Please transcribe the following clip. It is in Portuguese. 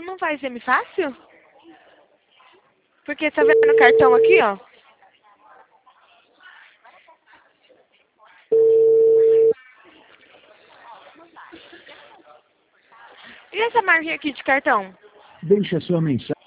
não faz semi-fácil? Porque tá vendo o cartão aqui, ó? E essa marquinha aqui de cartão? Deixe a sua mensagem.